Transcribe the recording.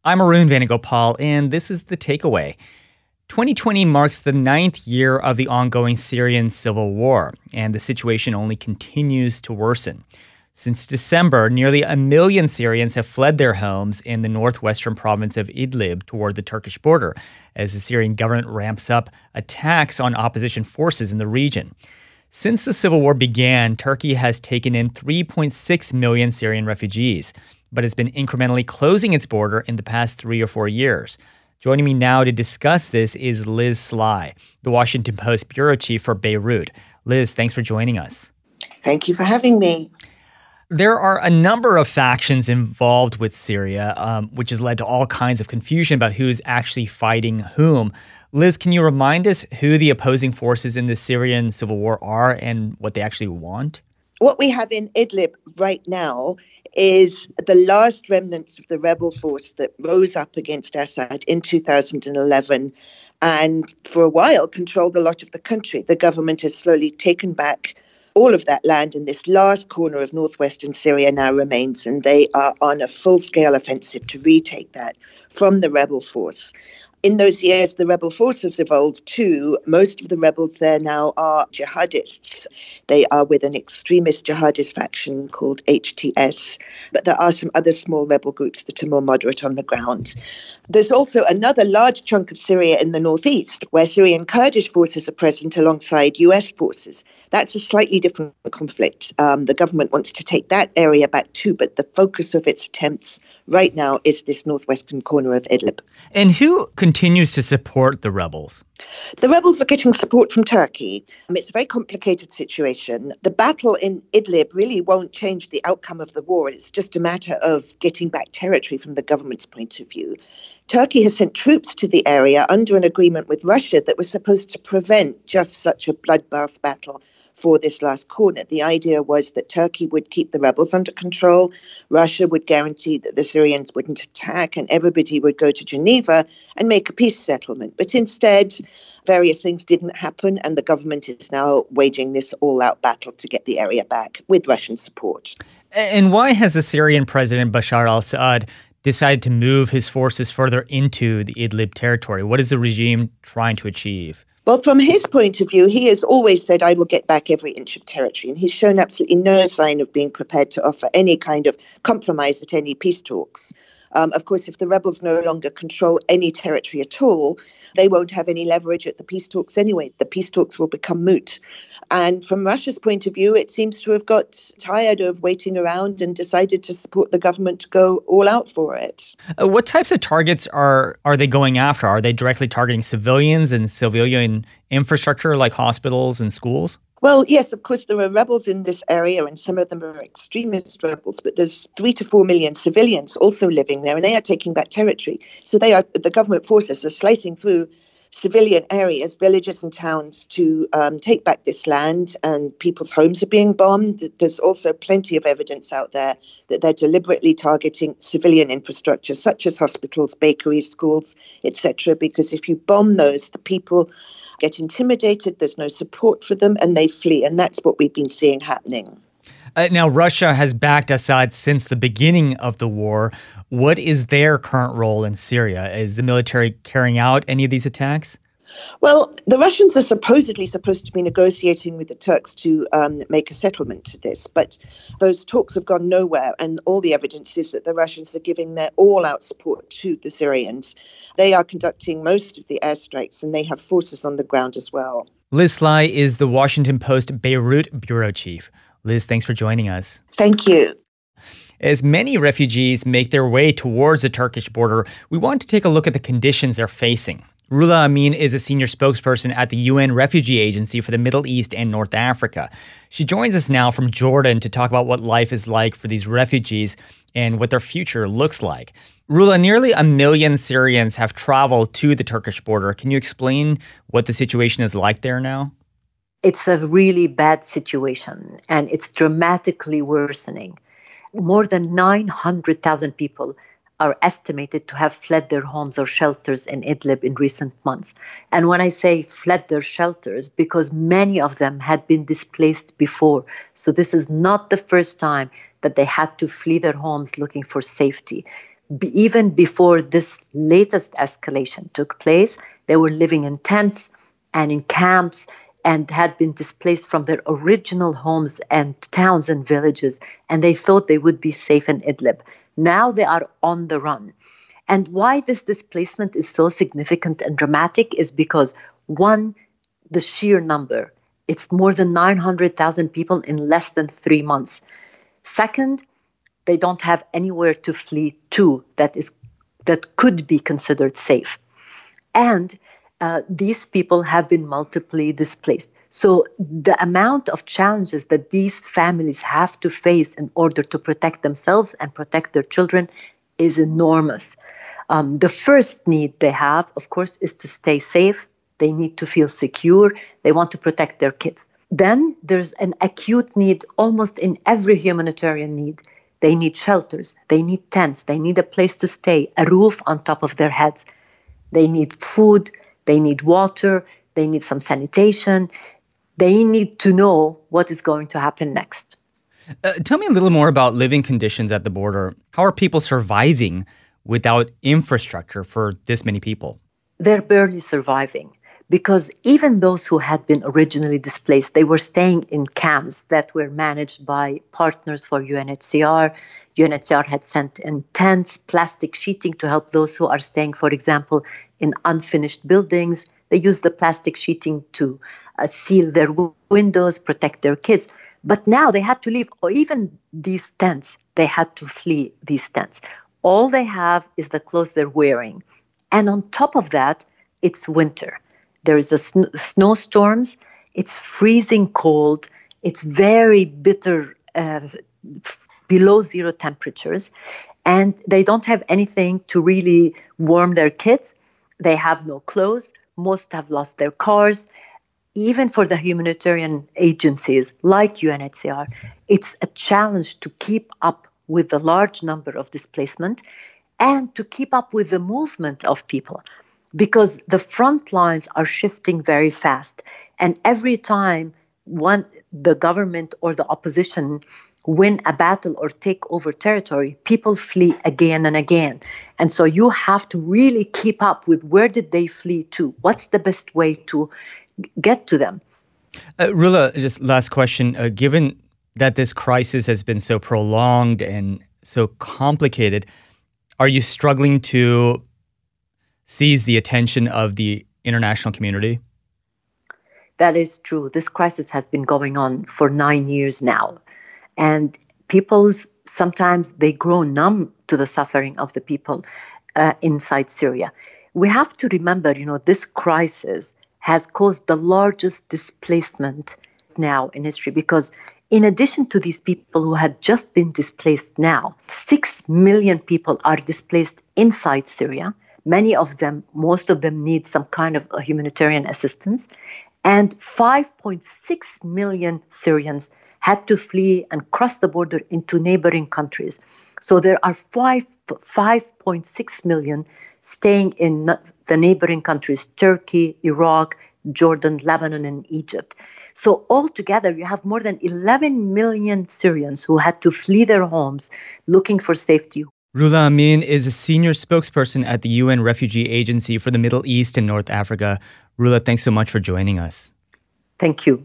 I'm Arun Venugopal, and this is The Takeaway. 2020 marks the 9th year of the ongoing Syrian civil war, and the situation only continues to worsen. Since December, nearly 1 million Syrians have fled their homes in the northwestern province of Idlib toward the Turkish border, as the Syrian government ramps up attacks on opposition forces in the region. Since the civil war began, Turkey has taken in 3.6 million Syrian refugees, but has been incrementally closing its border in the past 3 or 4 years. Joining me now to discuss this is Liz Sly, the Washington Post bureau chief for Beirut. Liz, thanks for joining us. Thank you for having me. There are a number of factions involved with Syria, which has led to all kinds of confusion about who's actually fighting whom. Liz, can you remind us who the opposing forces in the Syrian civil war are and what they actually want? What we have in Idlib right now is the last remnants of the rebel force that rose up against Assad in 2011 and for a while controlled a lot of the country. The government has slowly taken back all of that land, and this last corner of northwestern Syria now remains, and they are on a full-scale offensive to retake that from the rebel force. In those years, the rebel forces evolved too. Most of the rebels there now are jihadists. They are with an extremist jihadist faction called HTS, but there are some other small rebel groups that are more moderate on the ground. There's also another large chunk of Syria in the northeast, where Syrian Kurdish forces are present alongside US forces. That's a slightly different conflict. The government wants to take that area back too, but the focus of its attempts right now is this northwestern corner of Idlib. And who continues to support the rebels? The rebels are getting support from Turkey. It's a very complicated situation. The battle in Idlib really won't change the outcome of the war. It's just a matter of getting back territory from the government's point of view. Turkey has sent troops to the area under an agreement with Russia that was supposed to prevent just such a bloodbath battle for this last corner. The idea was that Turkey would keep the rebels under control, Russia would guarantee that the Syrians wouldn't attack, and everybody would go to Geneva and make a peace settlement. But instead, various things didn't happen, and the government is now waging this all-out battle to get the area back with Russian support. And why has the Syrian president Bashar al-Assad decided to move his forces further into the Idlib territory? What is the regime trying to achieve? Well, from his point of view, he has always said, I will get back every inch of territory. And he's shown absolutely no sign of being prepared to offer any kind of compromise at any peace talks. Of course, if the rebels no longer control any territory at all, they won't have any leverage at the peace talks anyway. The peace talks will become moot. And from Russia's point of view, it seems to have got tired of waiting around and decided to support the government to go all out for it. What types of targets are they going after? Are they directly targeting civilians and civilian infrastructure like hospitals and schools? Well, yes, of course, there are rebels in this area, and some of them are extremist rebels, but there's 3 to 4 million civilians also living there, and they are taking back territory. So the government forces are slicing through civilian areas, villages and towns to take back this land, and people's homes are being bombed. There's also plenty of evidence out there that they're deliberately targeting civilian infrastructure, such as hospitals, bakeries, schools, etc., because if you bomb those, the people get intimidated, there's no support for them, and they flee. And that's what we've been seeing happening. Now, Russia has backed Assad since the beginning of the war. What is their current role in Syria? Is the military carrying out any of these attacks? Well, the Russians are supposedly supposed to be negotiating with the Turks to make a settlement to this, but those talks have gone nowhere, and all the evidence is that the Russians are giving their all-out support to the Syrians. They are conducting most of the airstrikes, and they have forces on the ground as well. Liz Sly is the Washington Post Beirut bureau chief. Liz, thanks for joining us. Thank you. As many refugees make their way towards the Turkish border, we want to take a look at the conditions they're facing. Ruhollah Amin is a senior spokesperson at the UN Refugee Agency for the Middle East and North Africa. She joins us now from Jordan to talk about what life is like for these refugees and what their future looks like. Ruhollah, nearly 1 million Syrians have traveled to the Turkish border. Can you explain what the situation is like there now? It's a really bad situation, and it's dramatically worsening. More than 900,000 people are estimated to have fled their homes or shelters in Idlib in recent months. And when I say fled their shelters, because many of them had been displaced before. So this is not the first time that they had to flee their homes looking for safety. Even before this latest escalation took place, they were living in tents and in camps and had been displaced from their original homes and towns and villages, and they thought they would be safe in Idlib. Now they are on the run. And why this displacement is so significant and dramatic is because, one, the sheer number. It's more than 900,000 people in less than 3 months. Second, they don't have anywhere to flee to that could be considered safe. And these people have been multiply displaced. So the amount of challenges that these families have to face in order to protect themselves and protect their children is enormous. The first need they have, of course, is to stay safe. They need to feel secure. They want to protect their kids. Then there's an acute need almost in every humanitarian need. They need shelters. They need tents. They need a place to stay, a roof on top of their heads. They need food. They need water. They need some sanitation. They need to know what is going to happen next. Tell me a little more about living conditions at the border. How are people surviving without infrastructure for this many people? They're barely surviving because even those who had been originally displaced, they were staying in camps that were managed by partners for UNHCR. UNHCR had sent in tents, plastic sheeting to help those who are staying, for example, in unfinished buildings. They use the plastic sheeting to seal their windows, protect their kids. But now they had to leave, or even these tents, they had to flee these tents. All they have is the clothes they're wearing. And on top of that, it's winter. There is a snowstorms. It's freezing cold. It's very bitter, below zero temperatures. And they don't have anything to really warm their kids. They have no clothes. Most have lost their cars. Even for the humanitarian agencies like UNHCR, it's a challenge to keep up with the large number of displacement and to keep up with the movement of people, because the front lines are shifting very fast. And every time the government or the opposition win a battle or take over territory, people flee again and again. And so you have to really keep up with where did they flee to? What's the best way to get to them? Rula, just last question. Given that this crisis has been so prolonged and so complicated, are you struggling to seize the attention of the international community? That is true. This crisis has been going on for 9 years now. And people, sometimes they grow numb to the suffering of the people inside Syria. We have to remember, this crisis has caused the largest displacement now in history, because in addition to these people who had just been displaced now, 6 million people are displaced inside Syria. Most of them need some kind of humanitarian assistance. And 5.6 million Syrians had to flee and cross the border into neighboring countries. So there are 5.6 million staying in the neighboring countries, Turkey, Iraq, Jordan, Lebanon, and Egypt. So altogether, you have more than 11 million Syrians who had to flee their homes looking for safety. Rula Amin is a senior spokesperson at the UN Refugee Agency for the Middle East and North Africa. Rula, thanks so much for joining us. Thank you.